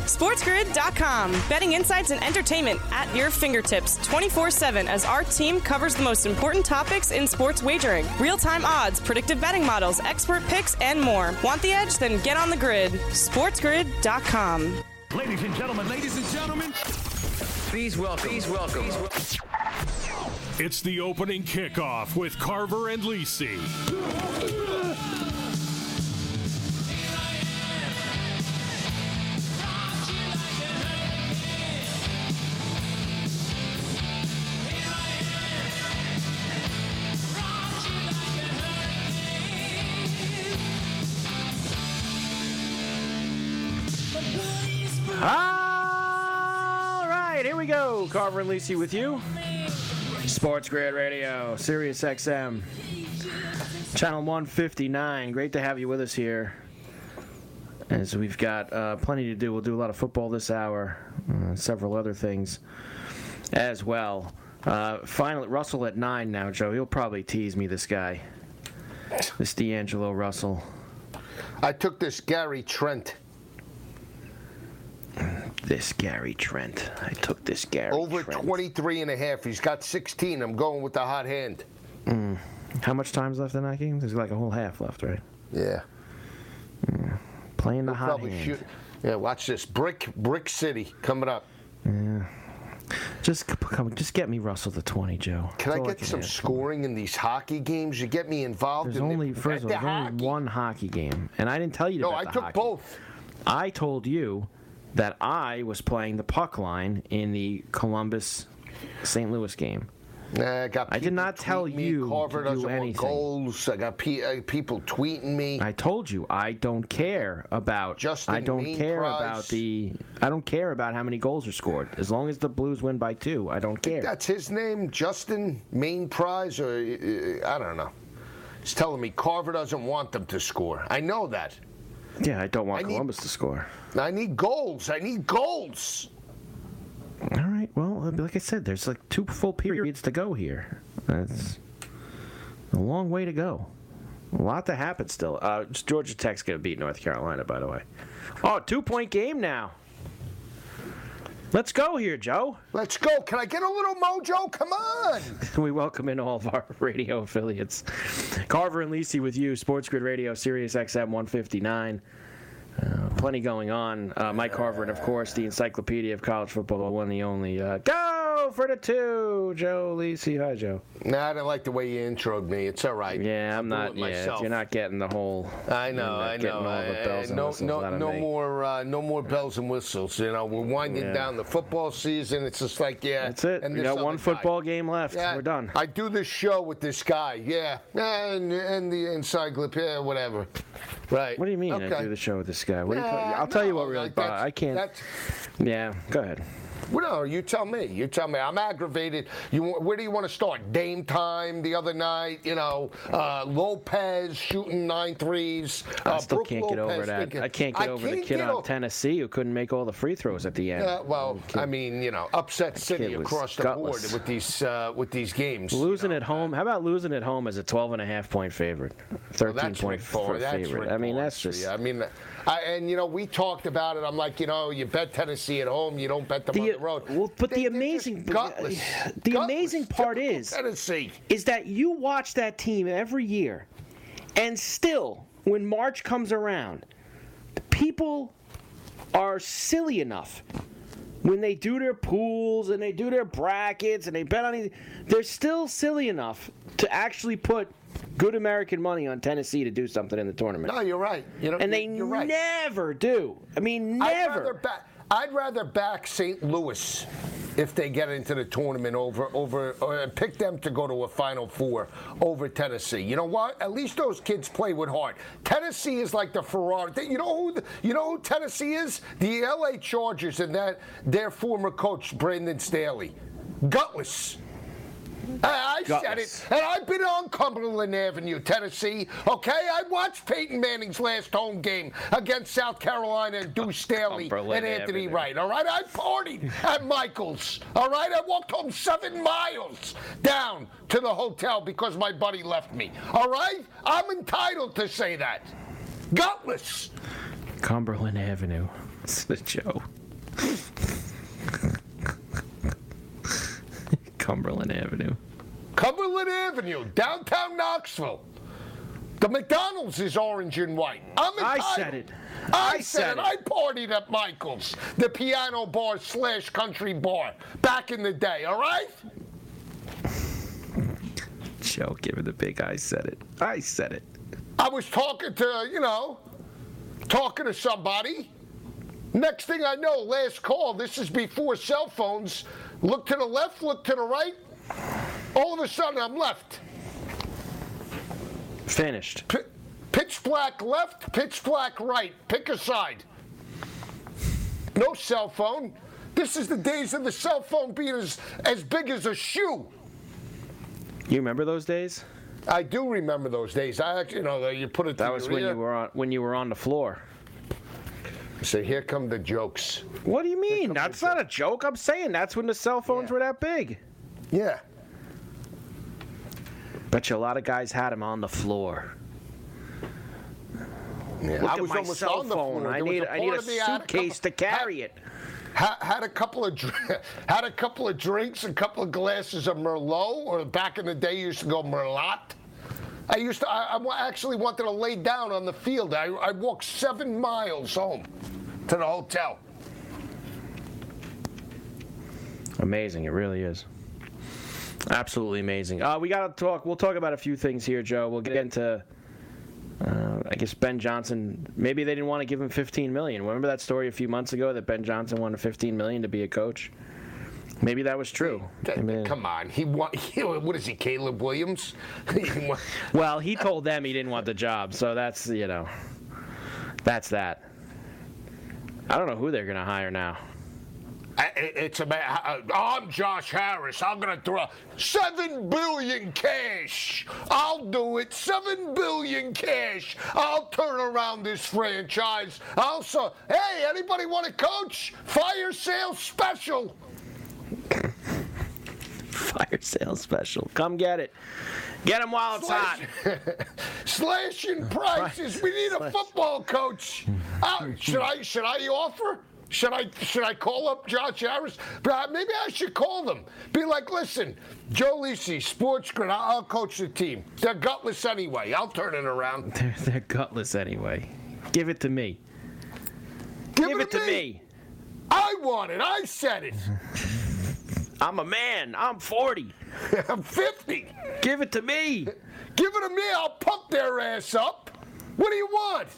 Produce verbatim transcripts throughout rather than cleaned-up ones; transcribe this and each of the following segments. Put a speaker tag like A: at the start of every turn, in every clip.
A: SportsGrid dot com. Betting insights and entertainment at your fingertips twenty-four seven as our team covers the most important topics in sports wagering. Real-time odds, predictive betting models, expert picks, and more. Want the edge? Then get on the grid. SportsGrid dot com.
B: Ladies and gentlemen, ladies and gentlemen,
C: please welcome, please welcome.
B: It's the opening kickoff with Carver and Lisi.
D: All right, here we go. Carver and Lisi with you. Sports Grid Radio, Sirius X M, channel one fifty-nine. Great to have you with us here. As we've got uh, plenty to do. We'll do a lot of football this hour, uh, several other things as well. Uh, finally, Russell at nine now, Joe. He'll probably tease me, this guy. This D'Angelo Russell.
E: I took this Gary Trent.
D: This Gary Trent. I took this Gary
E: Over
D: Trent.
E: twenty-three and a half. He's got sixteen. I'm going with the hot hand.
D: Mm. How much time's left in that game? There's like a whole half left, right?
E: Yeah.
D: yeah. Playing the
E: We'll
D: hot hand.
E: Shoot. Yeah, watch this. Brick Brick City coming up.
D: Yeah. Just come, just get me Russell to twenty, Joe.
E: Can
D: That's
E: I
D: all
E: get
D: can
E: some
D: ask.
E: scoring in these hockey games? You get me involved
D: There's
E: in
D: only,
E: the,
D: first of all,
E: the
D: there's only one hockey game. And I didn't tell you
E: No,
D: about
E: I
D: the
E: took
D: hockey.
E: both.
D: I told you that I was playing the puck line in the Columbus-Saint Louis game.
E: Nah, I, got
D: I did not tell
E: me,
D: you
E: Carver
D: to do
E: doesn't
D: anything.
E: Want goals. I got pe- uh, people tweeting me.
D: I told you I don't care about.
E: Justin
D: I don't
E: Main
D: care
E: Prize.
D: about the. I don't care about how many goals are scored. As long as the Blues win by two, I don't care.
E: That's his name, Justin Main Prize, or uh, I don't know. He's telling me Carver doesn't want them to score. I know that.
D: Yeah, I don't want
E: I
D: Columbus
E: need,
D: to score.
E: I need goals. I need goals.
D: All right. Well, like I said, there's like two full periods to go here. That's a long way to go. A lot to happen still. Uh, Georgia Tech's going to beat North Carolina, by the way. Oh, two-point game now. Let's go here, Joe.
E: Let's go. Can I get a little mojo? Come on.
D: We welcome in all of our radio affiliates. Carver and Lisi with you, Sports Grid Radio, Sirius X M one fifty-nine. Uh, plenty going on. Uh, Mike Carver, and of course, the Encyclopedia of College Football, the one, the only. Uh, go for the two, Joe Lisi. Hi, Joe.
E: Nah, I don't like the way you introed me. It's all right.
D: Yeah, I'm
E: I'll
D: not.
E: do it
D: Yeah,
E: myself.
D: you're not getting the whole.
E: I know, I
D: getting
E: know.
D: all the bells
E: Uh,
D: and
E: no,
D: whistles
E: no,
D: out of
E: no
D: me.
E: more, uh, no more bells and whistles. You know, we're winding
D: Yeah.
E: down the football season. It's just like, yeah.
D: That's it.
E: And
D: We
E: this
D: got one
E: other
D: football
E: guy.
D: game left.
E: Yeah,
D: We're done.
E: I do this show with this guy. Yeah, and, and the encyclopedia, whatever. Right.
D: What do you mean?
E: Okay.
D: I do the show with this guy. What are you
E: Nah,
D: talking- I'll tell you
E: no,
D: what really.
E: like,
D: bo-
E: that's-
D: I can't.
E: that's-
D: Yeah, go ahead.
E: Well, no, you tell me. You tell me. I'm aggravated. You, where do you want to start? Dame time the other night. You know, uh, Lopez shooting nine threes.
D: I
E: Uh,
D: still
E: Brook
D: can't get over
E: Lopez
D: that.
E: thinking-
D: I can't get
E: I
D: over the
E: can't
D: kid
E: get
D: on
E: o-
D: Tennessee who couldn't make all the free throws at the end.
E: Uh, well,
D: Kid-
E: I mean, you know, upset city
D: was
E: across the
D: gutless.
E: board with these uh, with these games.
D: Losing
E: you know.
D: at home. How about losing at home as a twelve and a half point favorite?
E: Well,
D: thirteen
E: that's
D: point
E: Rick Barnes.
D: f-
E: That's
D: favorite.
E: Rick
D: I mean,
E: Barnes.
D: that's just.
E: Yeah, I mean, I, and you know, we talked about it. I'm like, you know, you bet Tennessee at home, you don't bet them
D: The-
E: on the road.
D: well, but
E: They-
D: the
E: they're just
D: amazing-
E: gutless.
D: the
E: Gutless.
D: amazing part
E: Typical
D: is-
E: Tennessee.
D: is that you watch that team every year, and still, when March comes around, people are silly enough when they do their pools and they do their brackets and they bet on anything. They're still silly enough to actually put good American money on Tennessee to do something in the tournament.
E: No, you're right. You know,
D: and they
E: you're right.
D: never do. I mean,
E: I'd
D: never.
E: rather back. I'd rather back Saint Louis if they get into the tournament over over or pick them to go to a Final Four over Tennessee. You know what? At least those kids play with heart. Tennessee is like the Ferrari. You know who? The, you know who Tennessee is? The L A Chargers and that their former coach Brandon Staley. Gutless. I, I said
D: Gutless.
E: it, and I've been on Cumberland Avenue, Tennessee. Okay, I watched Peyton Manning's last home game against South Carolina and Deuce Staley
D: Cumberland
E: and Anthony
D: Avenue.
E: Wright. All right, I partied at Michael's. All right, I walked home seven miles down to the hotel because my buddy left me. All right, I'm entitled to say that. Gutless.
D: Cumberland Avenue. Listen to Joe. Cumberland Avenue.
E: Cumberland Avenue, downtown Knoxville. The McDonald's is orange and white. I'm entitled.
D: I said it.
E: I,
D: I
E: said,
D: said
E: it.
D: it.
E: I partied at Michael's, the piano bar slash country bar, back in the day, all right?
D: Joe, give it the big I said it. I said it.
E: I was talking to, you know, talking to somebody. Next thing I know, last call, this is before cell phones. Look to the left, look to the right. All of a sudden, I'm left.
D: Finished.
E: P- pitch black left, pitch black right. Pick a side. No cell phone. This is the days of the cell phone being as, as big as a shoe.
D: You remember those days?
E: I do remember those days. I actually, you know, you put it.
D: That
E: to
D: was
E: your
D: when
E: ear.
D: you were on when you were on the floor.
E: So here come the jokes.
D: What do you mean? That's not a joke. I'm saying that's when the cell phones
E: Yeah.
D: were that big.
E: Yeah.
D: Bet you a lot of guys had them on the floor.
E: Yeah,
D: Look
E: I
D: at
E: was
D: my
E: almost
D: cell
E: on the
D: phone.
E: floor.
D: I
E: There was
D: need
E: a
D: I need
E: part
D: a
E: of me, I had a
D: suitcase
E: couple-
D: to carry it.
E: Had, had a couple of dr- had a couple of drinks, a couple of glasses of Merlot, or back in the day you used to go Merlot. I used to. I, I actually wanted to lay down on the field. I, I walked seven miles home to the hotel.
D: Amazing, it really is. Absolutely amazing. Uh, we got to talk. We'll talk about a few things here, Joe. We'll get into. Uh, I guess Ben Johnson. Maybe they didn't want to give him fifteen million dollars. Remember that story a few months ago that Ben Johnson wanted fifteen million dollars to be a coach? Maybe that was true.
E: Th-
D: I mean,
E: Come on, he want. He, what is he, Caleb Williams? He wa-
D: well, he told them he didn't want the job, so that's you know, that's that. I don't know who they're gonna hire now.
E: I- I- It's about. I'm Josh Harris. I'm gonna throw seven billion cash. I'll do it. Seven billion cash. I'll turn around this franchise. Also, hey, anybody want to coach? Fire sale special.
D: Fire sale special. Come get it. Get him while it's hot.
E: Slashing prices. We need a football coach. Uh, should I? Should I offer? Should I? Should I call up Josh Harris? But maybe I should call them. Be like, listen, Joe Lisi, Sports Grid. I'll, I'll coach the team. They're gutless anyway. I'll turn it around.
D: They're, they're gutless anyway. Give it to me.
E: Give,
D: Give it to me.
E: I want it. I said it.
D: I'm a man. I'm forty.
E: I'm fifty.
D: Give it to me.
E: Give it to me. I'll pump their ass up. What do you want?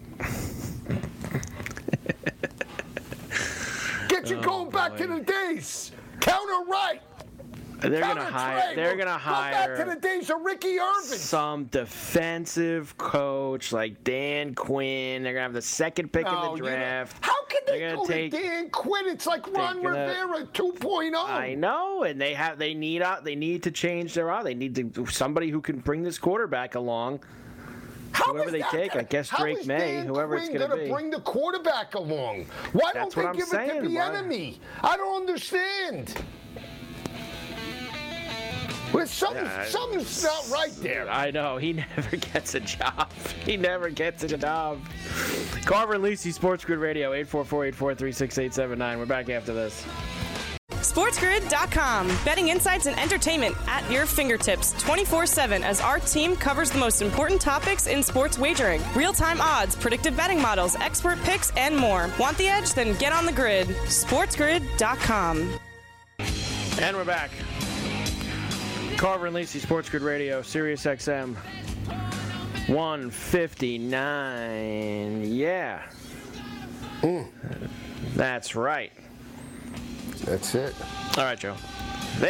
E: Get you
D: Oh,
E: going back
D: boy.
E: to the days. Counter right.
D: They're
E: Counter
D: gonna hire.
E: trade.
D: They're
E: Go-
D: gonna
E: Go back to the
D: hire
E: days of Ricky Irvin.
D: some defensive coach like Dan Quinn. They're gonna have the second pick
E: No,
D: in
E: you
D: the
E: know-
D: draft.
E: How can they
D: They're
E: go
D: gonna take-
E: to Dan Quinn? It's like Ron
D: gonna-
E: Rivera two point oh.
D: I know, and they have. They need out. They need to change their out. They need to somebody who can bring this quarterback along.
E: How
D: whoever
E: is
D: they
E: that-
D: take, I guess
E: how
D: Drake
E: is
D: May,
E: Dan
D: whoever it's
E: Quinn
D: gonna be.
E: bring the quarterback along? Why
D: That's
E: don't
D: what
E: they
D: I'm
E: give it
D: saying,
E: to the
D: why?
E: enemy? I don't understand. Well, something,
D: Yeah,
E: something's not right there.
D: I know. He never gets a job. He never gets a job. Carver and Lisi, Sports Grid Radio, eight four four, eight four three, six eight seven nine. We're back after this.
A: SportsGrid dot com. Betting insights and entertainment at your fingertips twenty-four seven as our team covers the most important topics in sports wagering. Real-time odds, predictive betting models, expert picks, and more. Want the edge? Then get on the grid. SportsGrid dot com.
D: And we're back. Carver and Lisi, Sports Grid Radio, Sirius X M one fifty-nine. Yeah.
E: Mm.
D: That's right.
E: That's it.
D: All right, Joe. There.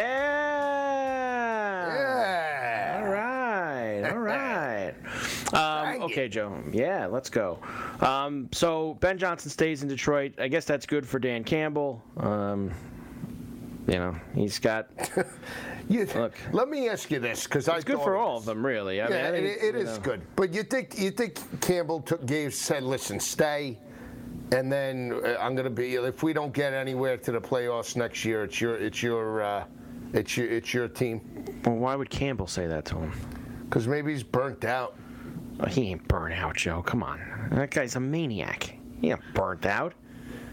E: Yeah.
D: All right. All right. Um, okay, Joe. Yeah, let's go. Um, so Ben Johnson stays in Detroit. I guess that's good for Dan Campbell. Um, you know, he's got.
E: You,
D: Look.
E: let me ask you this, because I
D: It's good
E: thought
D: for
E: of
D: all
E: this.
D: of them, really. I
E: Yeah,
D: mean, I think,
E: it, it
D: you
E: is
D: know.
E: good. But you think you think Campbell took, gave said, listen, stay, and then uh, I'm going to be. If we don't get anywhere to the playoffs next year, it's your it's your uh, it's your it's your team.
D: Well, why would Campbell say that to him?
E: Because maybe he's burnt out.
D: Oh, he ain't burnt out, Joe. Come on. That guy's a maniac. He ain't burnt out.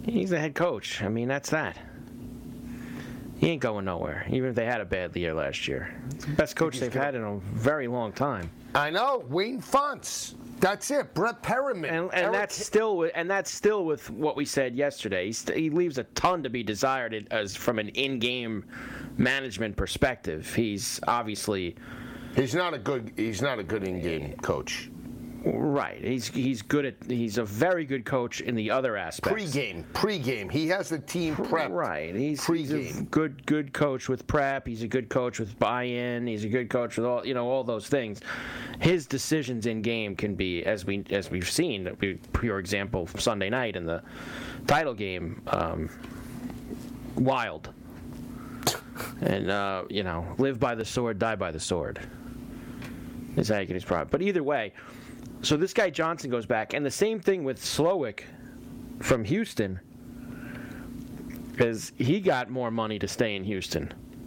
D: He's the head coach. I mean, that's that. He ain't going nowhere, even if they had a bad year last year. It's the best coach they've had in a very long time.
E: I know, Wayne Fonts. That's it. Brett Perriman.
D: And, and that's still with, and that's still with what we said yesterday. He, st- he leaves a ton to be desired as from an in-game management perspective. He's obviously
E: he's not a good he's not a good in-game coach.
D: Right. He's he's good at he's a very good coach in the other aspects.
E: Pre-game, pre-game. He has the team prep.
D: Right. He's,
E: pre-game.
D: he's a good good coach with prep. He's a good coach with buy-in. He's a good coach with all you know all those things. His decisions in game can be, as we as we've seen, pure example Sunday night in the title game, um, wild. And uh, you know, live by the sword, die by the sword. Is how you can describe. But either way. So this guy Johnson goes back, and the same thing with Slowick from Houston, because he got more money to stay in Houston.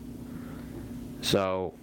D: So,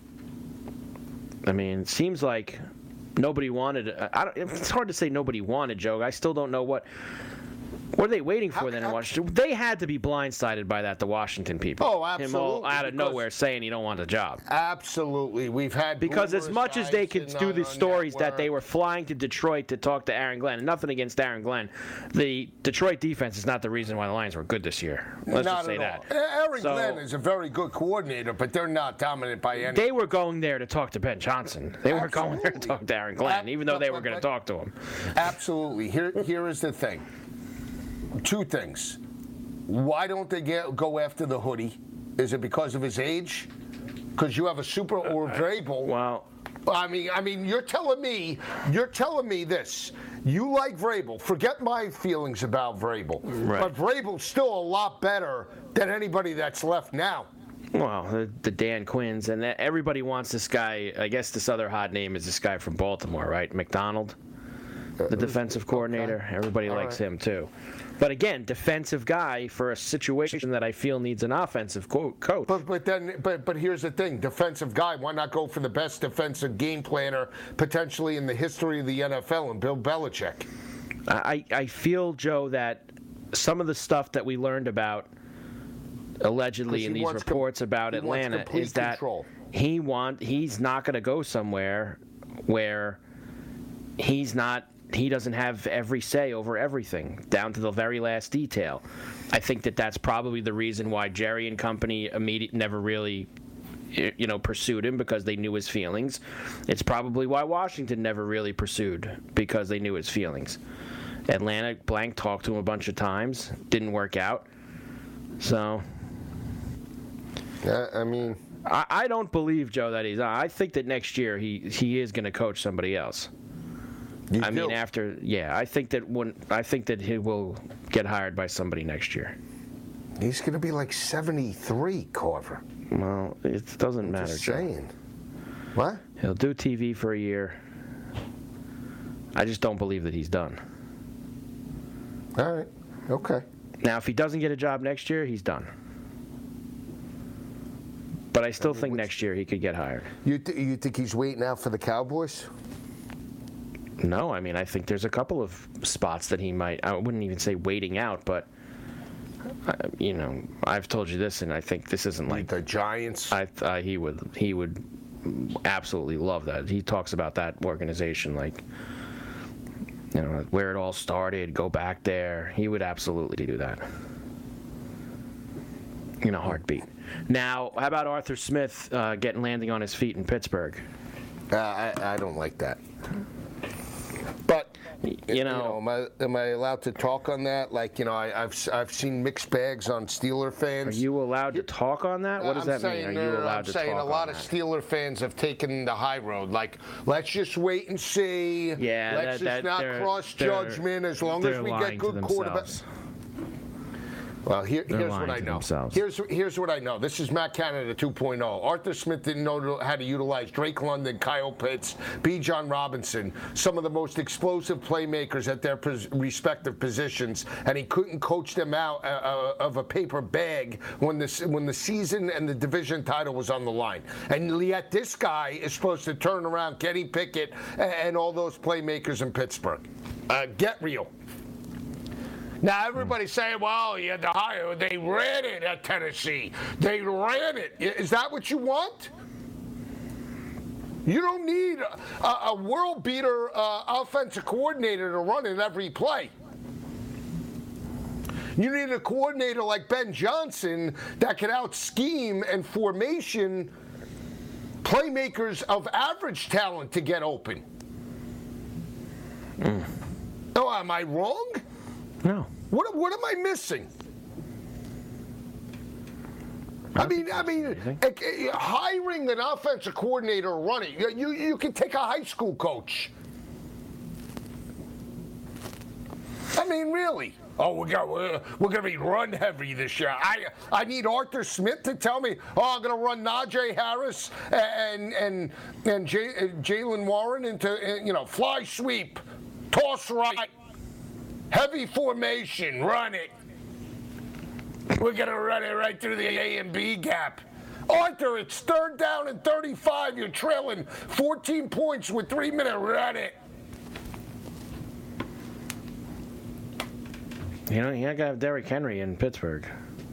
D: I mean, it seems like nobody wanted. I don't, it's hard to say nobody wanted Joe. I still don't know what. What are they waiting for
E: how,
D: then
E: how,
D: in Washington? They had to be blindsided by that, the Washington people.
E: Oh, absolutely.
D: Him all out of nowhere saying he don't want the job.
E: Absolutely. We've had
D: Because as much as they could do the stories that they
E: were
D: were flying to Detroit to talk to Aaron Glenn, and nothing against Aaron Glenn, the Detroit defense is not the reason why the Lions were good this year. Let's
E: not
D: just say
E: at
D: that.
E: all. Aaron
D: So,
E: Glenn is a very good coordinator, but they're not dominant by any.
D: They were going there to talk to Ben Johnson. They were going there to talk to Aaron Glenn,
E: Ab-
D: even though they were
E: but-
D: going to
E: but-
D: talk to him.
E: Absolutely. Here, here is the thing. Two things. Why don't they get go after the hoodie? Is it because of his age? Because you have a super or Vrabel.
D: Well,
E: I mean, I mean, you're telling me, you're telling me this. You like Vrabel. Forget my feelings about Vrabel.
D: Right.
E: But Vrabel's still a lot better than anybody that's left now.
D: well, the, the Dan Quinns, and that, everybody wants this guy. I guess this other hot name is this guy from Baltimore, right? McDonald, the defensive coordinator.
E: Okay.
D: Everybody
E: All
D: likes
E: right.
D: him too. But again, defensive guy for a situation that I feel needs an offensive co- coach.
E: But but then but but here's the thing: defensive guy. Why not go for the best defensive game planner potentially in the history of the N F L, and Bill Belichick?
D: I, I feel, Joe, that some of the stuff that we learned about allegedly
E: 'Cause
D: in
E: he
D: these
E: wants com-
D: reports about
E: he wants
D: Atlanta
E: complete
D: is that
E: control.
D: he want he's not going to go somewhere where he's not he doesn't have every say over everything down to the very last detail. I think that that's probably the reason why Jerry and company immediate never really you know pursued him, because they knew his feelings. It's probably why Washington never really pursued, because they knew his feelings. Atlanta blank talked to him a bunch of times, didn't work out. So
E: Yeah, I mean,
D: I, I don't believe, Joe, that he's I think that next year he he is going to coach somebody else.
E: you
D: I mean,
E: do.
D: after yeah, I think that when I think that he will get hired by somebody next year.
E: He's going to be like seventy-three, Carver.
D: Well, it doesn't matter,
E: Just
D: Joe.
E: saying. What?
D: He'll do T V for a year. I just don't believe that he's done.
E: All right. Okay.
D: Now, if he doesn't get a job next year, he's done. But I still think next year he could get hired.
E: You th- you think he's waiting out for the Cowboys?
D: No, I mean, I think there's a couple of spots that he might, I wouldn't even say waiting out, but, uh, you know, I've told you this, and I think this isn't like,
E: The Giants.
D: I uh, he would he would absolutely love that. He talks about that organization like, you know, where it all started, go back there. He would absolutely do that in a heartbeat. Now, how about Arthur Smith uh, getting landing on his feet in Pittsburgh?
E: Uh, I I don't like that. But
D: You know,
E: am I am I allowed to talk on that? Like, you know, I, I've I've seen mixed bags on Steeler
D: are
E: fans.
D: you allowed to talk on that? What does
E: I'm
D: that mean?
E: saying,
D: Are
E: no,
D: you
E: no, no,
D: allowed
E: I'm
D: to
E: saying
D: talk
E: a lot
D: on
E: of
D: that?
E: Steeler fans have taken the high road. Like, let's just wait and see.
D: Yeah,
E: let's
D: that,
E: just
D: that,
E: not
D: they're-
E: cross
D: they're-
E: judgment as long
D: they're
E: as we
D: lying
E: get
D: to
E: good quarterbacks.
D: themselves.
E: Well, here,
D: They're
E: here's
D: lying
E: what I
D: to
E: know.
D: themselves.
E: Here's here's what I know. This is Matt Canada two point oh. Arthur Smith didn't know how to utilize Drake London, Kyle Pitts, B. John Robinson, some of the most explosive playmakers at their pos- respective positions, and he couldn't coach them out uh, uh, of a paper bag when the when the season and the division title was on the line. And yet this guy is supposed to turn around Kenny Pickett and, and all those playmakers in Pittsburgh. Uh, get real. Now, everybody's saying, well, you had to hire. They ran it at Tennessee. They ran it. Is that what you want? You don't need a, a world beater uh, offensive coordinator to run it every play. You need a coordinator like Ben Johnson that can out-scheme and formation playmakers of average talent to get open. Mm. Oh, am I wrong?
D: No.
E: What what am I missing? I mean, I mean, hiring an offensive coordinator to run it, you, you can take a high school coach. I mean, really. Oh, we got, we're, we're going to be run heavy this year. I I need Arthur Smith to tell me, oh, I'm going to run Najee Harris and and and Jay, Jaylen Warren into, you know, fly sweep, toss right, heavy formation, run it. We're going to run it right through the A and B gap. Arthur, it's third down and thirty-five. You're trailing fourteen points with three minutes. Run it.
D: You know, you gotta have Derrick Henry in Pittsburgh.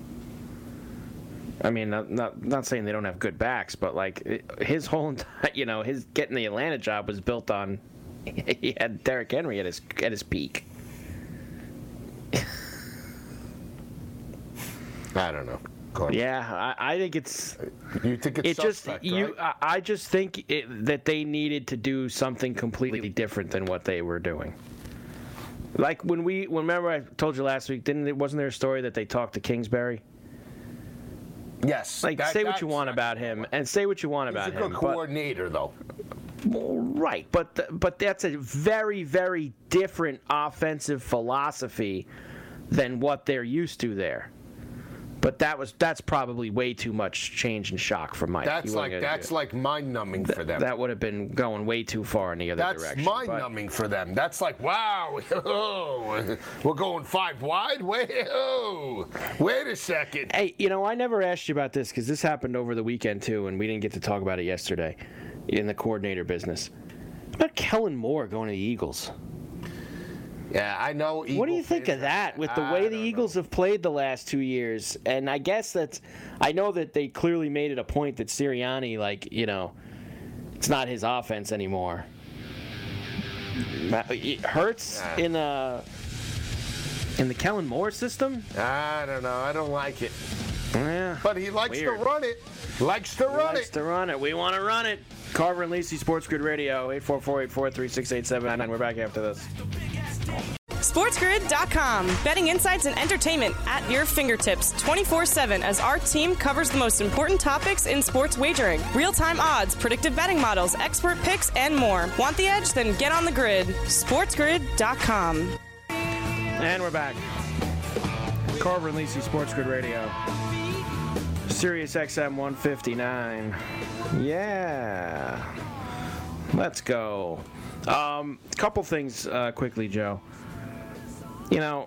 D: I mean, not not not saying they don't have good backs, but like his whole entire, you know, his getting the Atlanta job was built on he had Derrick Henry at his at his peak.
E: I don't know.
D: Yeah, I, I think it's.
E: You think it's
D: it
E: suspect,
D: just you?
E: right?
D: I, I just think it, that they needed to do something completely different than what they were doing. Like when we, remember I told you last week, didn't it? Wasn't there a story that they talked to Kingsbury?
E: Yes.
D: Like
E: that,
D: say what you want about him, and say what you want
E: he's
D: about
E: a good
D: him.
E: coordinator,
D: but,
E: though.
D: Well, right, but the, but that's a very very different offensive philosophy than what they're used to there. But that was that's probably way too much change and shock for Mike.
E: That's like that's like mind numbing
D: Th-
E: for them.
D: That would have been going way too far in the other
E: that's
D: direction.
E: That's mind numbing for them. That's like, wow, oh, we're going five wide. Wait, oh, wait a second.
D: Hey, you know, I never asked you about this because this happened over the weekend too, and we didn't get to talk about it yesterday in the coordinator business. How about Kellen Moore going to the Eagles?
E: Yeah, I know. Eagle
D: what do you think
E: fans,
D: of that with the
E: I
D: way the Eagles
E: know.
D: have played the last two years? And I guess that's, I know that they clearly made it a point that Sirianni, like, you know, it's not his offense anymore. It hurts
E: yeah.
D: in the in the Kellen Moore system.
E: I don't know. I don't like it.
D: Yeah,
E: but he likes
D: weird.
E: to run it. Likes to
D: he
E: run
D: likes
E: it.
D: to run it. We want to run it. Carver and Lacey, Sports Grid Radio, eight four four, eight four three, six eight seven nine. We're back after this.
A: SportsGrid dot com. Betting insights and entertainment at your fingertips twenty-four seven as our team covers the most important topics in sports wagering. Real-time odds, predictive betting models, expert picks, and more. Want the edge? Then get on the grid. SportsGrid dot com.
D: And we're back. Carver and Lacey, Sports Grid Radio. Sirius X M one fifty-nine. Yeah. Let's go. Um, couple things uh, quickly, Joe. You know,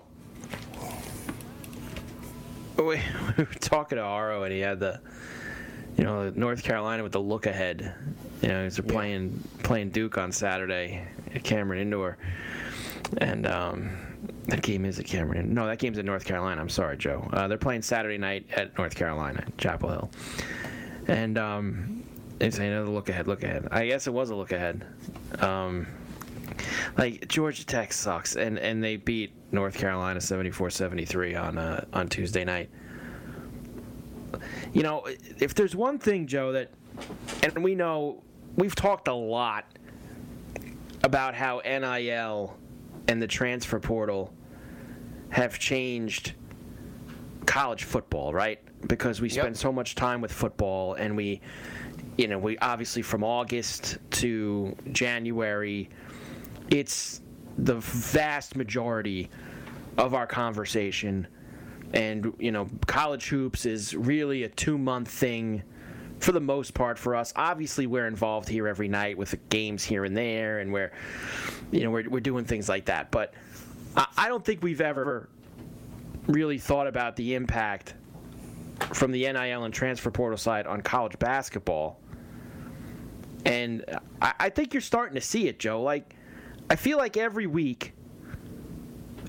D: we, we were talking to Aro, and he had the, you know, North Carolina with the look ahead. You know, they're playing playing Duke on Saturday at Cameron Indoor, and um, that game is at Cameron. No, that game's at North Carolina. I'm sorry, Joe. Uh, they're playing Saturday night at North Carolina, Chapel Hill, and um, they say, "No, look ahead, look ahead." I guess it was a look ahead. Um, like Georgia Tech sucks, and, and they beat North Carolina seventy-four seventy-three on uh, on Tuesday night. You know, if there's one thing, Joe, that, and we know we've talked a lot about how N I L and the transfer portal have changed college football, right? Because we spend yep. so much time with football, and we, you know, we obviously from August to January, it's the vast majority of our conversation. And, you know, college hoops is really a two-month thing for the most part for us. Obviously, we're involved here every night with the games here and there, and we're, you know, we're, we're doing things like that. But I, I don't think we've ever really thought about the impact from the N I L and transfer portal side on college basketball. And I, I think you're starting to see it, Joe. Like, I feel like every week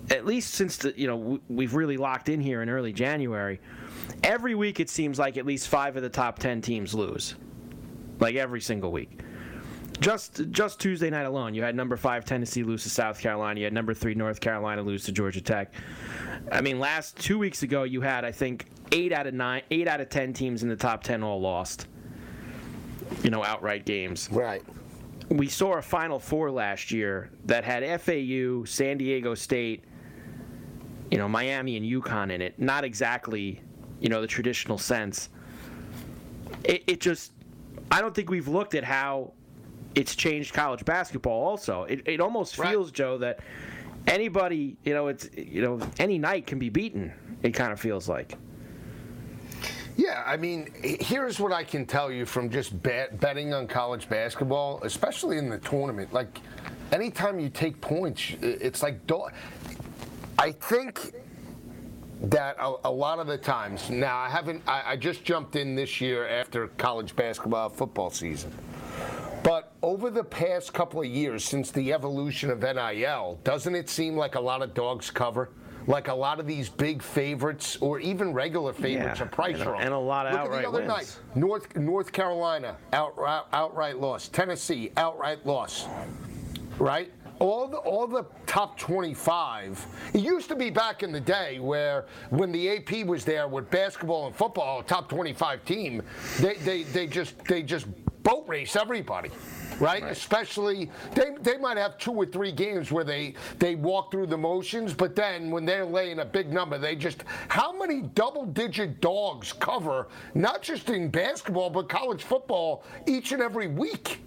D: at least since the, you know we've really locked in here in early January, every week it seems like at least five of the top ten teams lose, like every single week. Just just Tuesday night alone, you had number five Tennessee lose to South Carolina. You had number three North Carolina lose to Georgia Tech. I mean, last two weeks ago, you had I think eight out of nine, eight out of ten teams in the top ten all lost. You know, outright games.
E: Right.
D: We saw a Final Four last year that had F A U, San Diego State, you know, Miami and UConn in it. Not exactly, you know, the traditional sense. It, it just, I don't think we've looked at how it's changed college basketball also. It, it almost feels, right, Joe, that anybody, you know, it's, you know, any night can be beaten, it kind of feels like.
E: Yeah, I mean, here's what I can tell you from just bet, betting on college basketball, especially in the tournament. Like, anytime you take points, it's like, I think that a, a lot of the times, now I haven't, I, I just jumped in this year after college basketball football season. But over the past couple of years, since the evolution of N I L, doesn't it seem like a lot of dogs cover? Like a lot of these big favorites, or even regular favorites,
D: yeah,
E: are price
D: and,
E: wrong.
D: And a lot of
E: Look
D: outright
E: at the other
D: wins.
E: night, North North Carolina outright outright loss. Tennessee outright loss. Right? All the all the top twenty-five. It used to be back in the day where when the A P was there with basketball and football, a top twenty-five team, they they, they just they just boat race everybody. Right? right? Especially, they they might have two or three games where they, they walk through the motions, but then when they're laying a big number, they just, how many double-digit dogs cover, not just in basketball, but college football, each and every week?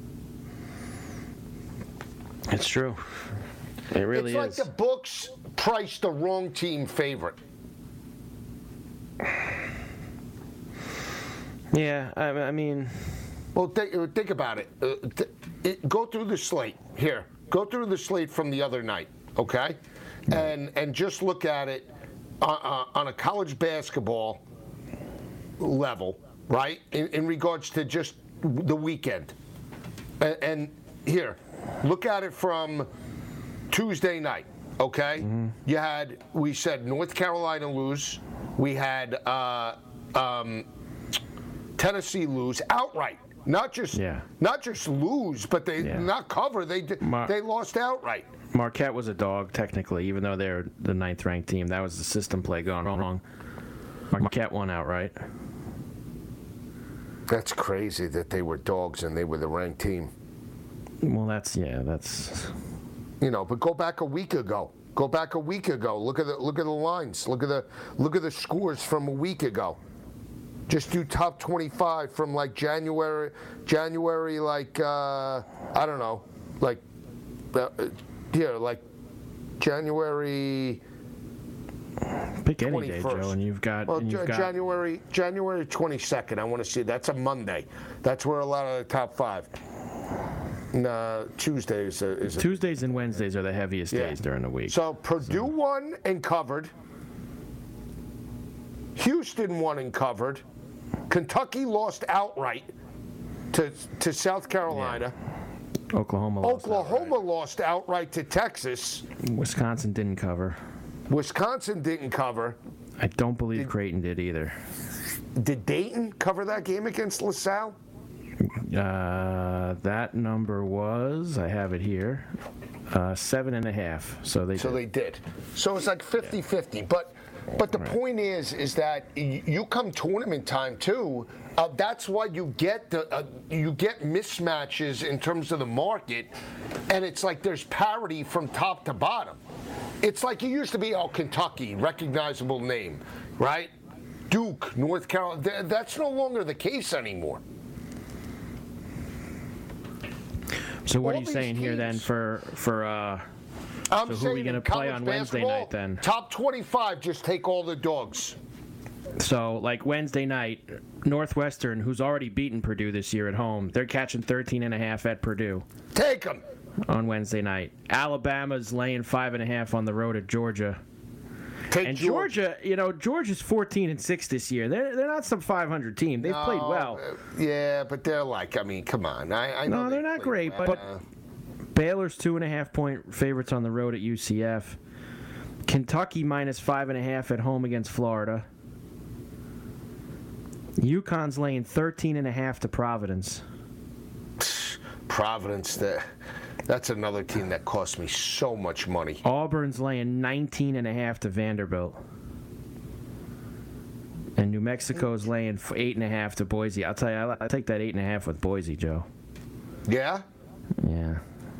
D: It's true. It really
E: is. It's like
D: is.
E: the books priced the wrong team favorite.
D: Yeah, I, I mean...
E: Well, think, think about it. Uh, th- it. Go through the slate. Here, go through the slate from the other night, okay? And and just look at it on, uh, on a college basketball level, right? In, in regards to just the weekend. And, and here, look at it from Tuesday night, okay? Mm-hmm. You had, we said North Carolina lose. We had uh, um, Tennessee lose outright. Not just yeah. not just lose, but they yeah. not cover. They Mar- they lost outright.
D: Marquette was a dog technically, even though they're the ninth ranked team. That was the system play going wrong. Marquette won outright.
E: That's crazy that they were dogs and they were the ranked team.
D: Well, that's yeah, that's.
E: You know, but go back a week ago. Go back a week ago. Look at the look at the lines. Look at the look at the scores from a week ago. Just do top twenty-five from like January, January like, uh, I don't know, like, uh, yeah, like January
D: Pick any day, Joe, and you've got,
E: well,
D: and you've got
E: January, January twenty-second, I want to see. That's a Monday. That's where a lot of the top five. No, Tuesdays is, is
D: Tuesdays and Wednesdays are the heaviest
E: yeah.
D: days during the week.
E: So Purdue so. won and covered. Houston won and covered. Kentucky lost outright to to South Carolina.
D: Yeah. Oklahoma lost
E: Oklahoma
D: outright.
E: lost outright to Texas.
D: Wisconsin didn't cover.
E: Wisconsin didn't cover.
D: I don't believe
E: did,
D: Creighton did either.
E: Did Dayton cover that game against LaSalle?
D: Uh, that number was, I have it here, uh, seven and a half. So they
E: so
D: did.
E: they did. So it's like fifty-fifty. Yeah. But but the right. point is, is that you come tournament time too. Uh, that's why you get the uh, you get mismatches in terms of the market, and it's like there's parity from top to bottom. It's like you used to be, oh, Kentucky, recognizable name, right? Duke, North Carolina. Th- that's no longer the case anymore.
D: So what All are you saying teams, here then for for? Uh,
E: I'm
D: so who
E: saying
D: are we going to play on Wednesday night then?
E: Top twenty-five, just take all the dogs.
D: So, like Wednesday night, Northwestern, who's already beaten Purdue this year at home, they're catching thirteen and a half at Purdue.
E: Take them.
D: On Wednesday night. Alabama's laying five and a half on the road at Georgia.
E: Take
D: and
E: Georgia.
D: Georgia, you know, Georgia's fourteen and six this year. They're they're not some five hundred team. They've
E: no,
D: played well.
E: Yeah, but they're like, I mean, come on. I, I know
D: no, they're
E: they
D: not great,
E: well.
D: but Baylor's two and a half point favorites on the road at U C F. Kentucky minus five and a half at home against Florida. UConn's laying thirteen and a half to Providence.
E: Providence, that, that's another team that cost me so much money.
D: Auburn's laying nineteen and a half to Vanderbilt. And New Mexico's laying eight and a half to Boise. I'll tell you, I'll, I'll take that eight and a half with Boise, Joe.
E: Yeah?
D: Yeah.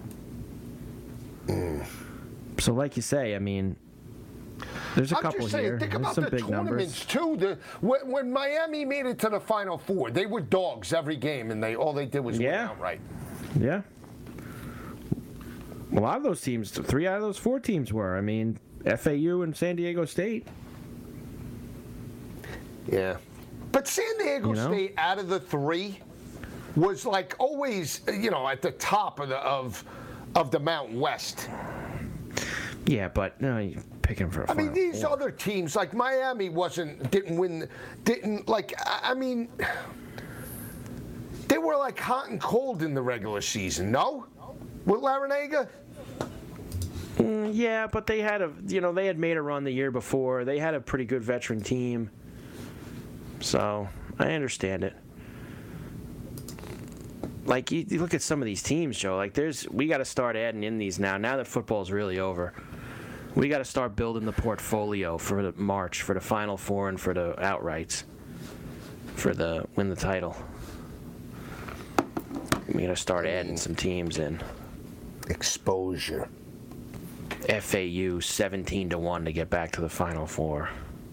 E: Mm.
D: So, like you say, I mean, there's a
E: I'm
D: couple
E: just saying,
D: here.
E: think
D: There's
E: about
D: some
E: the
D: big
E: tournaments
D: numbers.
E: too. The, when, when Miami made it to the Final Four, they were dogs every game, and they all they did was
D: Yeah.
E: win outright.
D: Yeah. A lot of those teams, three out of those four teams were. I mean, F A U and San Diego State.
E: Yeah. But San Diego
D: You know?
E: State, out of the three, was like always, you know, at the top of the of of the Mountain West.
D: Yeah, but no, you're picking for a
E: I mean,
D: Final
E: these
D: Four.
E: other teams, like Miami, wasn't didn't win, didn't like. I I mean, they were like hot and cold in the regular season. No, with Larinaga.
D: Mm, yeah, but they had a, you know, they had made a run the year before. They had a pretty good veteran team. So, I understand it. Like, you, you look at some of these teams, Joe, like, there's, we got to start adding in these now. Now that football's really over. We got to start building the portfolio for the March, for the Final Four, and for the outrights, for the win the title. We got to start adding some teams in.
E: Exposure.
D: F A U seventeen to one to get back to the Final Four.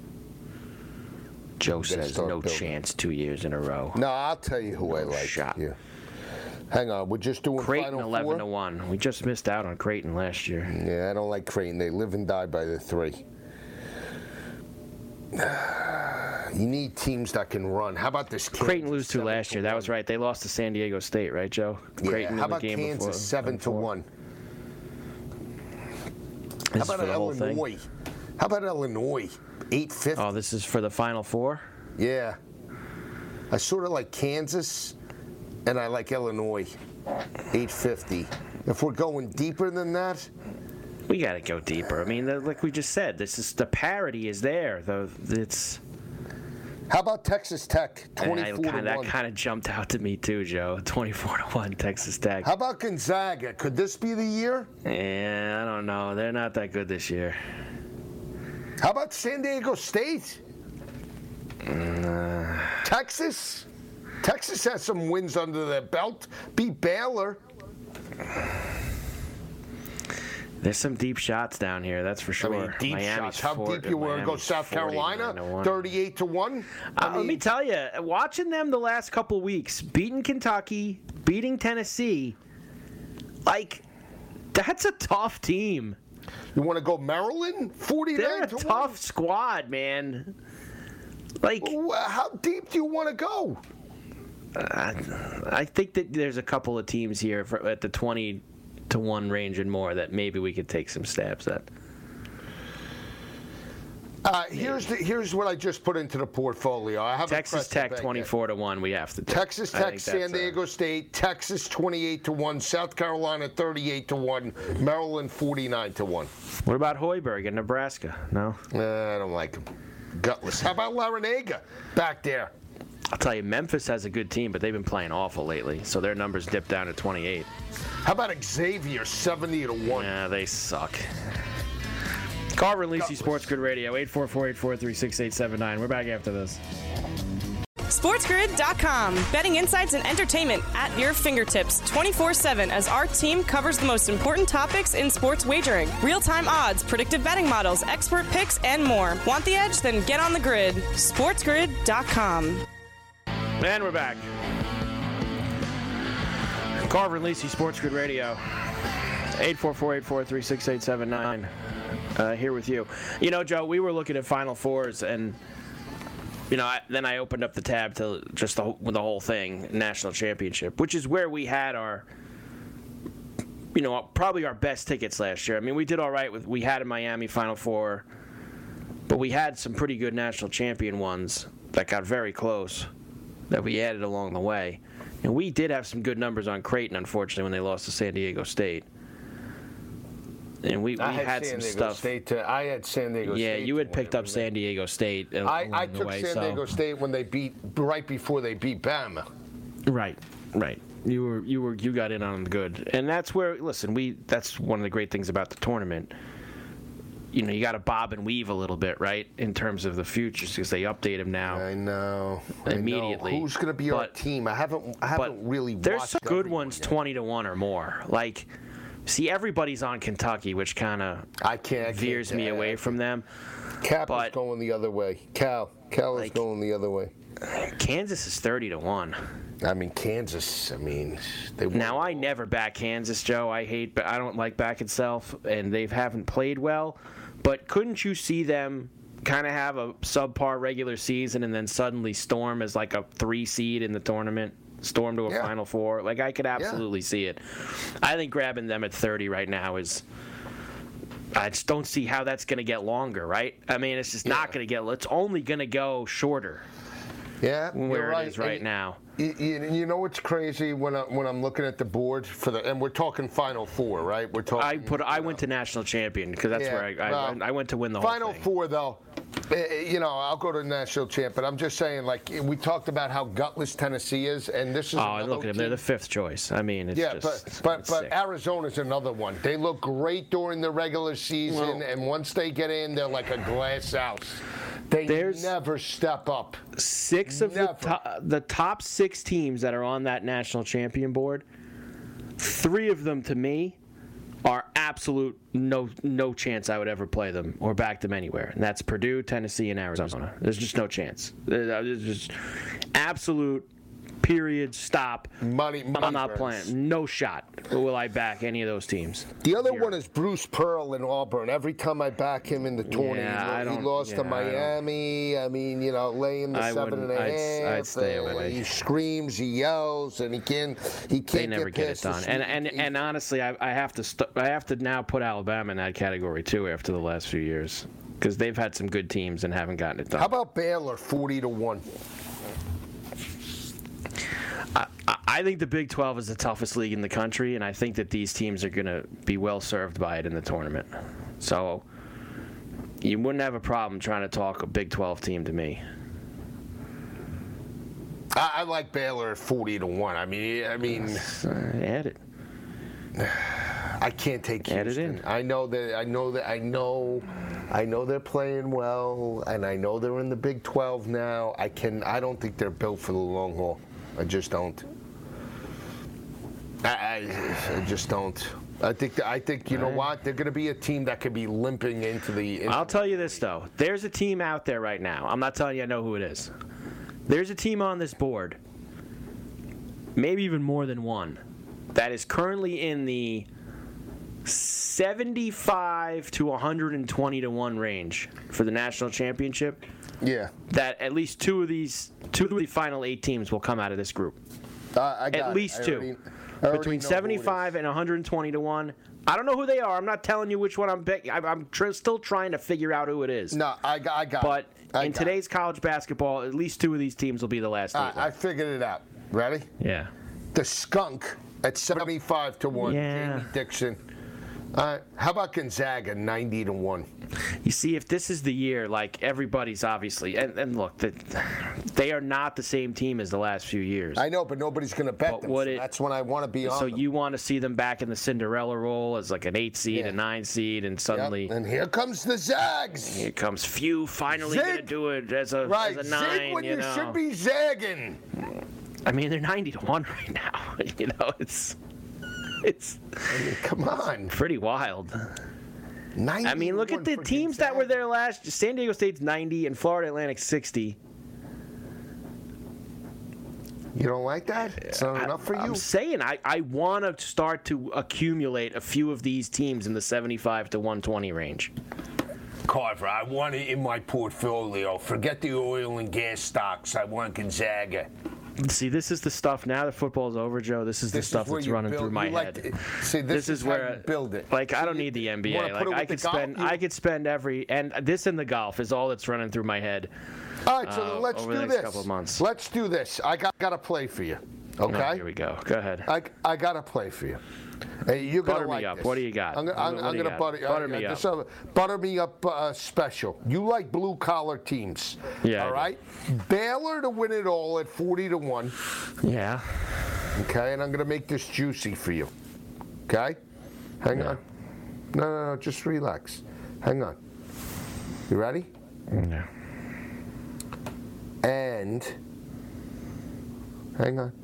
D: Joe says
E: start
D: no
E: building.
D: chance two years in a row.
E: No, I'll tell you who I like
D: shot.
E: here. Hang on, we're just doing
D: Creighton
E: Final
D: eleven
E: Four?
D: to one. We just missed out on Creighton last year.
E: Yeah, I don't like Creighton. They live and die by the three. You need teams that can run. How about this? Kansas,
D: Creighton lose to
E: seven
D: last year. That
E: one?
D: was right. They lost to San Diego State, right, Joe?
E: Yeah.
D: Creighton
E: How
D: in the
E: about
D: game
E: Kansas
D: before,
E: seven to
D: before.
E: one?
D: This
E: How
D: is
E: about
D: for the whole thing.
E: Illinois? How about Illinois? eight fifty.
D: Oh, this is for the Final Four?
E: Yeah. I sort of like Kansas, and I like Illinois. eight fifty. If we're going deeper than that,
D: We got to go deeper. I mean, the, like we just said, this is the parity is there. The it's
E: how about Texas Tech?
D: and I
E: twenty-four
D: kinda,
E: to
D: that
E: one.
D: kind of jumped out to me too, Joe. twenty-four to one, Texas Tech.
E: How about Gonzaga? Could this be the year?
D: Yeah, I don't know. They're not that good this year.
E: How about San Diego State?
D: Uh,
E: Texas? Texas has some wins under their belt. Beat Baylor.
D: There's some deep shots down here, that's for sure.
E: I mean, deep
D: Miami's
E: shots. How
D: four-
E: deep you want to go?
D: Miami's
E: South Carolina,
D: forty-nine to one.
E: thirty-eight to one. I
D: Uh, let
E: mean,
D: me tell you, watching them the last couple weeks, beating Kentucky, beating Tennessee, like, that's a tough team.
E: you want to go Maryland? forty-nine
D: They're a
E: to
D: tough squad, man. Like,
E: one. Well, how deep do you want to go?
D: I, I think that there's a couple of teams here for, at the twenty to one range and more that maybe we could take some stabs at.
E: Uh, here's the, here's what I just put into the portfolio. I have
D: Texas Tech twenty-four to one. We have to do.
E: Texas
D: I
E: Tech,
D: think
E: San
D: that's a-
E: Diego State, Texas twenty-eight to one, South Carolina thirty-eight to one, Maryland forty-nine to one.
D: What about Hoiberg in Nebraska? No.
E: Uh, I don't like them. Gutless. How about Larinaga back there?
D: I'll tell you, Memphis has a good team, but they've been playing awful lately, so their numbers dipped down to twenty-eight.
E: How about Xavier seventy to one?
D: Yeah, they suck. Carver and Lisi Sports Grid Radio, eight four four, eight four three, six eight seven nine. We're back after this.
A: SportsGrid dot com. Betting insights and entertainment at your fingertips twenty-four seven as our team covers the most important topics in sports wagering. Real-time odds, predictive betting models, expert picks, and more. Want the edge? Then get on the grid. SportsGrid dot com.
D: And we're back. Carver and Lisi Sports Grid Radio, eight four four, eight four three, six eight seven nine. Uh, here with you. You know, Joe, we were looking at Final Fours, and you know, I, then I opened up the tab to just the, the whole thing, national championship, which is where we had our, you know, probably our best tickets last year. I mean, we did all right with, we had a Miami Final Four, but we had some pretty good national champion ones that got very close that we added along the way. And we did have some good numbers on Creighton, unfortunately, when they lost to San Diego State. And we, we
E: I
D: had,
E: had,
D: some
E: San Diego
D: stuff.
E: State to, I had San Diego
D: yeah,
E: State.
D: you had
E: to
D: picked
E: win
D: up
E: everything.
D: San Diego State. al-
E: I,
D: along
E: I
D: the
E: took
D: way,
E: San
D: so.
E: Diego State when they beat right before they beat Bama.
D: Right, right. You were you were you got in on the good, and that's where listen. We that's one of the great things about the tournament. You know, you got to bob and weave a little bit, right, in terms of the futures because they update them now.
E: I know.
D: Immediately.
E: I know. Who's going to be our
D: But-
E: team? I haven't. I
D: But
E: haven't really.
D: there's
E: watched
D: some good
E: everyone
D: ones,
E: yet.
D: twenty to one or more. Like, see, everybody's on Kentucky, which kind of
E: I can't. I can't
D: veers me
E: I-
D: away
E: I-
D: from them.
E: Cap is
D: but-
E: going the other way. Cal. Cal is
D: Like-
E: going the other way.
D: Kansas is thirty to one.
E: I mean, Kansas. I mean, they. won.
D: Now I never back Kansas, Joe. I hate, but I don't like back itself, and they haven't played well. But couldn't you see them kind of have a subpar regular season and then suddenly storm as like a three seed in the tournament, storm to a
E: Yeah.
D: Final Four? Like I could absolutely see it. I think grabbing them at thirty right now is. I just don't see how that's going to get longer, right? I mean, it's just not
E: Yeah.
D: going to get. It's only going to go shorter
E: Yeah,
D: where
E: you're
D: it
E: right.
D: is right
E: And
D: now.
E: You, you, you know what's crazy when I, when I'm looking at the board for the and we're talking Final Four, right? We're talking.
D: I put. I went to national champion because that's
E: Yeah,
D: where I, I,
E: well,
D: I went to win the
E: Final
D: whole thing.
E: Four, though, eh, you know, I'll go to national champ, but I'm just saying, like, we talked about how gutless Tennessee is, and this is.
D: Oh, and
E: another
D: look at them. They're
E: team-
D: the fifth choice. I mean, it's
E: Yeah,
D: just.
E: but but
D: it's
E: but
D: sick.
E: Arizona's another one. They look great during the regular season,
D: Well-
E: and once they get in, they're like a glass house. They
D: There's-
E: never step up.
D: Six of the,
E: Never.
D: to- the top six teams that are on that national champion board, three of them to me are absolute no no chance I would ever play them or back them anywhere. And that's Purdue, Tennessee, and Arizona. There's just no chance. There's just absolute period stop.
E: Money, money
D: I'm not
E: burns.
D: playing. No shot will I back any of those teams.
E: The other
D: Zero.
E: one is Bruce Pearl in Auburn. Every time I back him in the tournament,
D: Yeah, I
E: he, lo- he
D: don't-
E: lost
D: yeah,
E: to
D: I don't-
E: Miami. I, mean, you know, laying the
D: I
E: seven and
D: wouldn't-
E: a
D: I'd-
E: half.
D: I'd stay
E: and
D: away.
E: He screams, he yells, and he can't. He can't
D: They never get it
E: past the
D: done. And and
E: sneak.
D: and honestly, I, I have to st- I have to now put Alabama in that category too after the last few years because they've had some good teams and haven't gotten it done.
E: How about Baylor, forty to one?
D: I, I think the Big twelve is the toughest league in the country, and I think that these teams are going to be well served by it in the tournament. So you wouldn't have a problem trying to talk a Big twelve team to me.
E: I, I like Baylor at forty to one. I mean, I mean,
D: Uh, add it.
E: I can't take
D: Add it
E: Houston.
D: in.
E: I know that. I know that. I know. I know they're playing well, and I know they're in the Big twelve now. I can. I don't think they're built for the long haul. I just don't. I, I, I just don't. I think. I think. You know what? They're going to be a team that could be limping into the. Into
D: I'll tell you this, though. There's a team out there right now. I'm not telling you I know who it is. There's a team on this board, maybe even more than one, that is currently in the seventy-five to one hundred twenty to one range for the national championship.
E: yeah.
D: That at least two of these, two of the final eight teams will come out of this group.
E: Uh, I got
D: At
E: it.
D: least
E: I
D: two.
E: already- I already
D: Between
E: know who it
D: seventy-five
E: is.
D: and one hundred twenty to one. I don't know who they are. I'm not telling you which one I'm betting. I'm, I'm tr- still trying to figure out who it is.
E: No, I got. I got.
D: But
E: it. I
D: in
E: got
D: today's college basketball, at least two of these teams will be the last
E: it.
D: eight.
E: I, I figured it out. Ready?
D: yeah.
E: The Skunk at seventy-five to one.
D: Yeah.
E: Jamie Dixon. All right. How about Gonzaga, ninety to one?
D: You see, if this is the year, like everybody's obviously, and, and look, that they are not the same team as the last few years.
E: I know, but nobody's going to bet
D: But
E: them.
D: would
E: so
D: it-
E: that's when I want to be on
D: so
E: them.
D: you want to see them back in the Cinderella role as like an eight seed,
E: Yeah.
D: a nine seed, and
E: Yep.
D: suddenly
E: And here comes the Zags.
D: here comes few finally
E: Zig.
D: going to do it as a,
E: Right,
D: as a nine.
E: zig when
D: you
E: you,
D: know.
E: should be zagging.
D: I mean, they're ninety to one right now. You know, it's it's
E: I mean, come on.
D: pretty wild.
E: ninety
D: I mean,
E: to
D: look at
E: one
D: the
E: for
D: teams that were
E: Gonzaga.
D: there last. San Diego State's ninety and Florida Atlantic sixty.
E: You don't like that? It's not enough for you?
D: I'm saying I, I want to start to accumulate a few of these teams in the seventy-five to one twenty range.
E: Carver, I want it in my portfolio. Forget the oil and gas stocks. I want Gonzaga.
D: See, this is the stuff. Now that football's over, Joe, this is the
E: This is
D: stuff
E: where
D: that's
E: you
D: running
E: build-
D: through my
E: you like
D: head.
E: to- see, this is
D: is
E: how
D: where
E: you build it.
D: Like, I don't
E: See,
D: need the N B
E: you
D: A.
E: wanna
D: Like,
E: put it
D: I
E: with
D: could
E: the golf?
D: spend,
E: You-
D: I could spend every, and this and the golf is all that's running through my head.
E: All right, so
D: uh,
E: let's
D: over
E: do
D: the next
E: this.
D: couple of months.
E: Let's do this. I got, got a play for you. Okay?
D: Oh, here we go. Go ahead.
E: I, I got to play for you. Hey, you're
D: Butter
E: gonna
D: me
E: like
D: up.
E: this.
D: What do you got?
E: I'm, gonna- I'm,
D: What
E: I'm
D: do you
E: gonna
D: got?
E: butter,
D: Butter
E: uh,
D: me
E: this,
D: up.
E: uh, butter me up uh, special. You like blue collar teams,
D: Yeah, I
E: all
D: do.
E: right? Baylor to win it all at forty to one.
D: Yeah.
E: Okay, and I'm gonna make this juicy for you. Okay, hang
D: Yeah.
E: on. No, no, no, just relax. Hang on. You ready?
D: Yeah.
E: And hang on.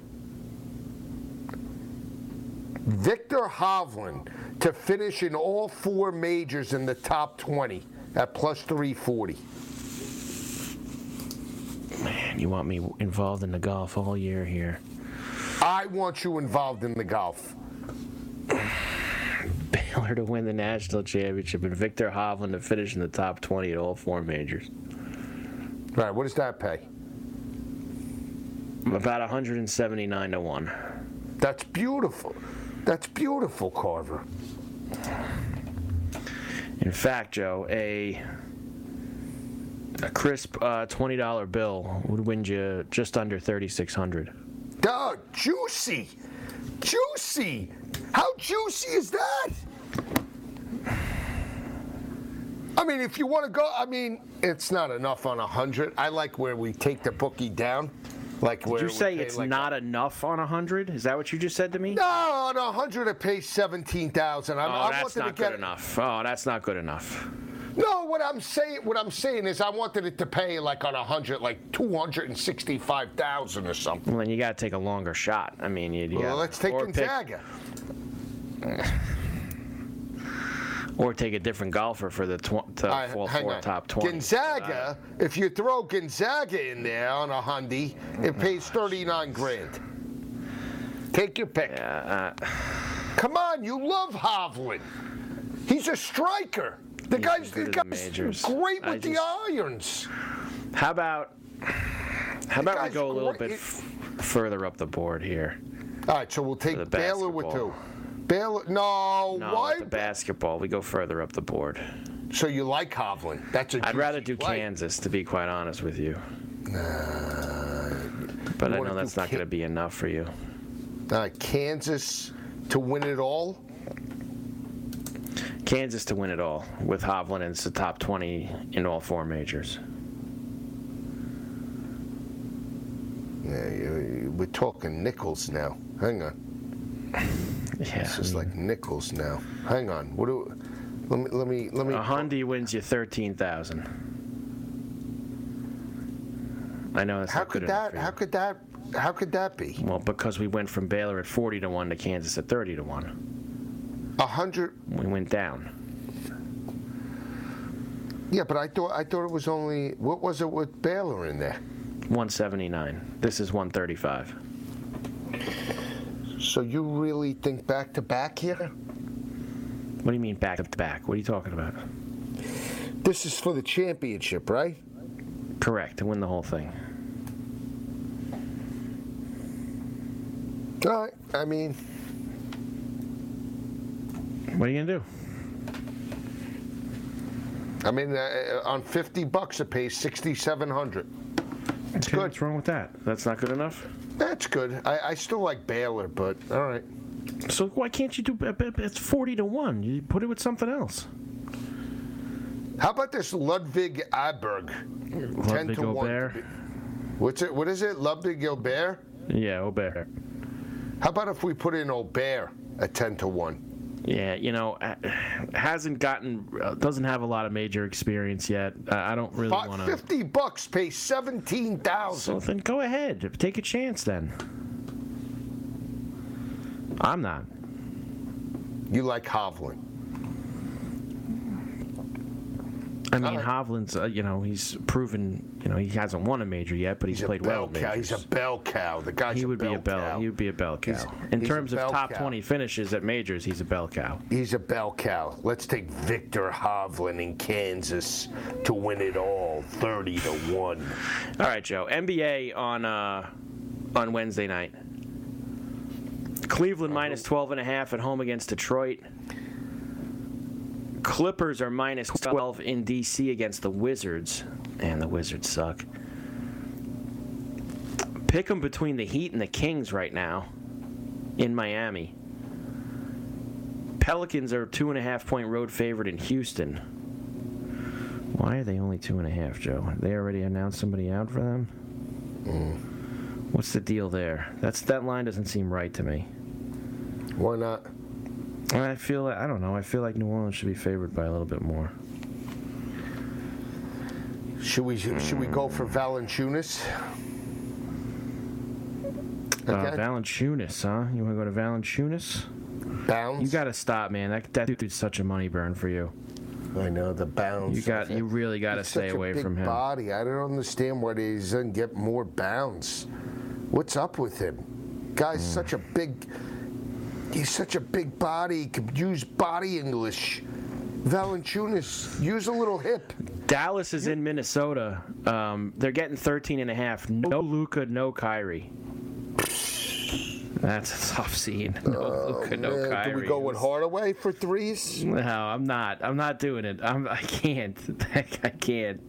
E: Victor Hovland to finish in all four majors in the top twenty at plus three forty.
D: Man, you want me involved in the golf all year here.
E: I want you involved in the golf.
D: Baylor to win the national championship and Victor Hovland to finish in the top twenty at all four majors.
E: All right, what does that pay?
D: About one hundred seventy-nine to one.
E: That's beautiful. That's beautiful, Carver.
D: In fact, Joe, a a crisp uh, twenty dollar bill would win you just under thirty-six hundred.
E: Duh, juicy. Juicy. How juicy is that? I mean, if you want to go, I mean, it's not enough on one hundred. I like where we take the bookie down. Like where
D: Did you
E: we
D: say
E: pay
D: it's
E: like
D: not enough on one hundred? Is that what you just said to me?
E: No, on one hundred it pays seventeen thousand.
D: Oh,
E: I
D: that's
E: wanted
D: not
E: to get
D: good enough. Oh, that's not good enough.
E: No, what I'm saying, what I'm saying is, I wanted it to pay like on one hundred, like two hundred sixty-five thousand or something.
D: Well, then you got to take a longer shot. I mean, you, you
E: Well,
D: gotta-
E: let's take
D: or pick-
E: Gonzaga.
D: Or take a different golfer for the, tw- the
E: All right,
D: full
E: hang
D: four
E: on.
D: top twenty.
E: Gonzaga, if you throw Gonzaga in there on a Hyundai, it pays thirty-nine grand. Take your pick.
D: Uh, uh,
E: Come on, you love Hovland. He's a striker. The
D: He's
E: guy's,
D: good
E: the
D: at the
E: guy's
D: majors.
E: great
D: I
E: with the
D: just-
E: irons.
D: how about how about we
E: guy's
D: go a little
E: great.
D: bit f- further up the board here?
E: All right, so we'll take
D: the
E: Baylor with
D: basketball.
E: who? Baylor? No,
D: No,
E: why?
D: with the basketball, we go further up the board.
E: So you like Hovland? That's a.
D: I'd rather
E: juicy
D: do
E: play.
D: Kansas, to be quite honest with you.
E: Uh,
D: But
E: you
D: I
E: wanna
D: know that's
E: do
D: not
E: Kan-
D: going to be enough for you.
E: All right, Kansas to win it all.
D: Kansas to win it all, with Hovland in the top twenty in all four majors.
E: Yeah, you- we're talking nickels now. Hang on.
D: Yeah,
E: This is like nickels now. Hang on. What do? Let me. Let me. Let me.
D: a Hyundai wins you thirteen thousand. I know that's
E: How
D: not good
E: could
D: enough
E: that?
D: for you.
E: How could that? How could that be?
D: Well, because we went from Baylor at forty to one to Kansas at thirty to one.
E: A hundred.
D: We went down.
E: Yeah, but I thought I thought it was only. What was it with Baylor in there?
D: one seventy-nine. This is one thirty-five.
E: So you really think back to back here?
D: What do you mean back to back? What are you talking about?
E: This is for the championship, right?
D: Correct, to win the whole thing.
E: All right. I mean,
D: What are you going to do?
E: I mean, uh, on fifty bucks it pays sixty-seven hundred. It's
D: Okay,
E: good.
D: What's wrong with that? That's not good enough?
E: That's good. I, I still like Baylor, but all right.
D: So why can't you do it's forty to one? You put it with something else.
E: How about this Ludwig Aberg? ten
D: Ludwig
E: to one.
D: Gobert?
E: What's it? What is it? Ludwig Gobert?
D: Yeah, Aubert.
E: How about if we put in Aubert at ten to one?
D: Yeah, you know, uh, hasn't gotten, uh, doesn't have a lot of major experience yet. Uh, I don't really
E: Fi-
D: want to.
E: Fifty bucks pays seventeen
D: So
E: thousand.
D: then go ahead, take a chance then. I'm not.
E: You like Hovland?
D: I mean,
E: All right.
D: Hovland's, uh, you know, he's proven, you know, he hasn't won a major yet, but he's,
E: He's a
D: played well
E: bell
D: at
E: cow. He's
D: majors.
E: a bell cow. The guy's
D: He
E: a
D: would
E: bell
D: be a bell.
E: cow.
D: He would be a bell cow.
E: He's-
D: In
E: he's a
D: terms of
E: bell
D: top
E: cow.
D: twenty finishes at majors, he's a bell cow.
E: He's a bell cow. Let's take Victor Hovland in Kansas to win it all, thirty to one.
D: All right, Joe. N B A on uh, on Wednesday night. Cleveland minus twelve and a half at home against Detroit. Clippers are minus twelve in D C against the Wizards. And the Wizards suck. pick 'em between the Heat and the Kings right now in Miami. Pelicans are a two and a half point road favorite in Houston. Why are they only two and a half, Joe? They already announced somebody out for them?
E: Mm.
D: What's the deal there? That's that line doesn't seem right to me.
E: Why not?
D: I feel like, I don't know. I feel like New Orleans should be favored by a little bit more.
E: Should we should we go for Valanciunas?
D: Uh,
E: Okay.
D: Valanciunas, huh? You want to go to Valanciunas?
E: Bounds.
D: You got to stop, man. That that dude's such a money burn for you.
E: I know the bounds.
D: You got, you really got to
E: He's
D: stay
E: such
D: away
E: a big
D: from him.
E: Body. I don't understand why he doesn't get more bounds. What's up with him? Guy's
D: Mm.
E: such a big. He's such a big body. He could use body English. Valanciunas, use a little hip.
D: Dallas is in Minnesota. Um, they're getting thirteen and a half. No Luka, no Kyrie. That's a tough scene. No Luka, no
E: Man,
D: Kyrie.
E: do we go with Hardaway for threes?
D: No, I'm not. I'm not doing it. I'm, I can't. I can't.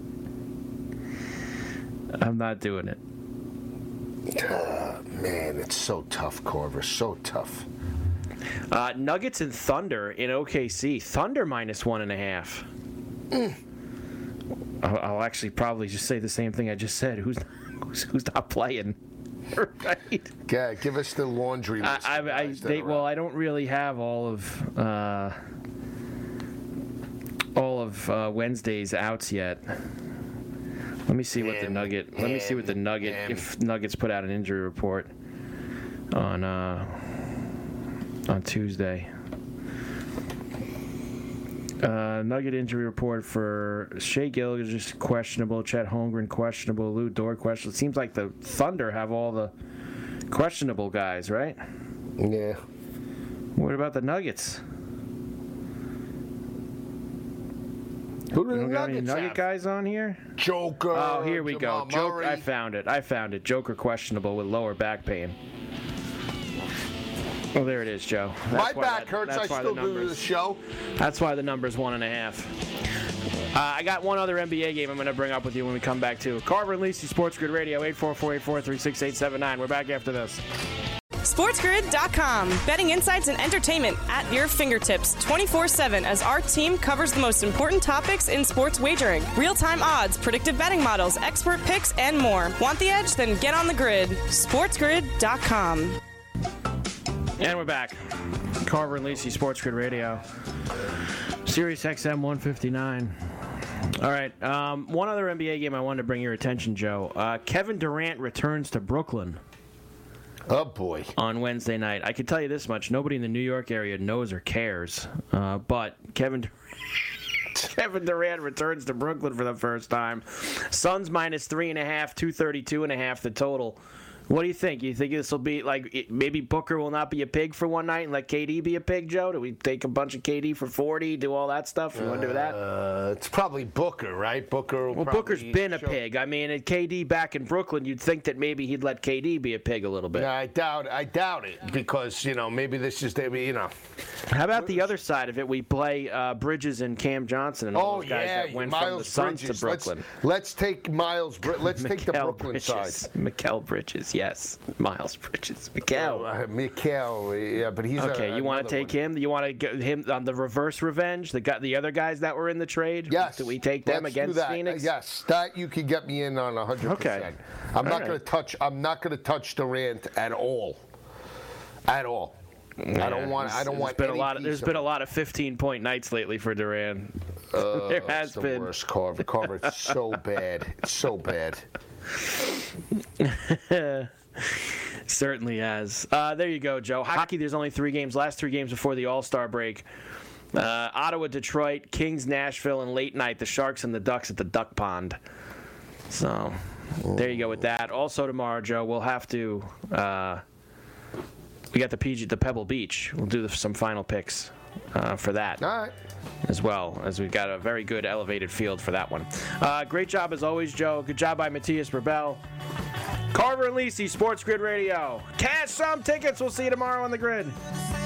D: I'm not doing it.
E: Uh, man, it's so tough, Corver. So tough.
D: Uh, Nuggets and Thunder in O K C. Thunder minus one and a half.
E: Mm.
D: I'll, I'll actually probably just say the same thing I just said. Who's who's, who's not playing? Right.
E: Yeah, give us the laundry list.
D: I,
E: of
D: I, I
E: guys that
D: they,
E: are
D: well,
E: out.
D: I don't really have all of uh, all of uh, Wednesday's outs yet. Let me see what the
E: Damn,
D: Nugget. Let me see what the
E: damn,
D: Nugget.
E: damn.
D: If Nuggets put out an injury report on uh, on Tuesday. Uh, Nugget injury report for Shea Gilgeous questionable, Chet Holmgren questionable, Lou Dort questionable. It seems like the Thunder have all the questionable guys, right?
E: Yeah.
D: What about the Nuggets?
E: Who do
D: We
E: the
D: don't got any
E: Nuggets
D: Nugget
E: have?
D: guys on here?
E: Joker.
D: Oh, here we
E: Jamal
D: go. Joker,
E: Murray.
D: I found it. I found it. Joker questionable with lower back pain. Oh, there it is, Joe.
E: My
D: That's why
E: back
D: that-
E: hurts. I
D: that's why
E: still
D: the
E: do the
D: numbers-
E: show.
D: That's why the number's one and a half. Uh, I got one other N B A game I'm going to bring up with you when we come back, too. Carver and Lisi, Sports Grid Radio, eight four four, eight four three, six eight seven nine. We're back after this.
A: SportsGrid dot com. Betting insights and entertainment at your fingertips twenty-four seven as our team covers the most important topics in sports wagering. Real-time odds, predictive betting models, expert picks, and more. Want the edge? Then get on the grid. SportsGrid dot com.
D: And we're back. Carver and Lisi, Sports Grid Radio. Sirius X M one fifty-nine. All right. Um, one other N B A game I wanted to bring your attention, Joe. Uh, Kevin Durant returns to Brooklyn
E: Oh, boy.
D: on Wednesday night. I can tell you this much. Nobody in the New York area knows or cares. Uh, but Kevin Kevin Durant returns to Brooklyn for the first time. Suns minus three and a half, two thirty-two and a half the total. What do you think? You think this will be like it, maybe Booker will not be a pig for one night and let K D be a pig, Joe? Do we take a bunch of K D for forty, do all that stuff? You want to do that?
E: Uh, it's probably Booker, right? Booker will
D: Well,
E: probably
D: Booker's been a
E: show-
D: pig. I mean, at K D back in Brooklyn, you'd think that maybe he'd let K D be a pig a little bit.
E: Yeah, I doubt I doubt it because, you know, maybe this is, the- you know.
D: How about the other side of it? We play uh, Bridges and Cam Johnson and all
E: Oh,
D: those guys
E: yeah.
D: that went
E: Miles
D: from the Suns
E: Bridges.
D: to Brooklyn.
E: Let's, let's take Miles, Bri- let's take the
D: Mikal
E: Brooklyn
D: Bridges.
E: side.
D: Mikal Bridges, yes. Miles Bridges. Mikal.
E: Uh, Mikal, yeah, but he's
D: Okay,
E: a,
D: you want
E: another
D: to take
E: one.
D: him? You want to get him on the reverse revenge? The guy, the other guys that were in the trade?
E: Yes.
D: Do we take them
E: Let's do
D: against
E: that.
D: Phoenix?
E: Uh, yes, that you can get me in on one hundred percent.
D: Okay.
E: I'm
D: All
E: not
D: right.
E: going to touch. I'm not going to touch Durant at all. At all. I don't want. I don't
D: There's
E: want.
D: been a
E: any
D: lot of,
E: piece
D: There's
E: of
D: been a
E: it.
D: lot of fifteen-point nights lately for Durant.
E: Uh,
D: there has
E: it's the
D: been.
E: worst, Carver. Carver, it's so bad. It's so bad.
D: Certainly has. Uh, there you go, Joe. Hockey, there's only three games. Last three games before the All-Star break. Uh, Ottawa, Detroit, Kings, Nashville, and late night, the Sharks and the Ducks at the Duck Pond. So, there you go with that. Also tomorrow, Joe, we'll have to... Uh, we got the P G, the Pebble Beach. We'll do the, some final picks uh, for that.
E: All right.
D: As well, as we've got a very good elevated field for that one. Uh, great job as always, Joe. Good job by Matthias Rebel. Carver and Lisi, Sports Grid Radio. Cash some tickets. We'll see you tomorrow on the grid.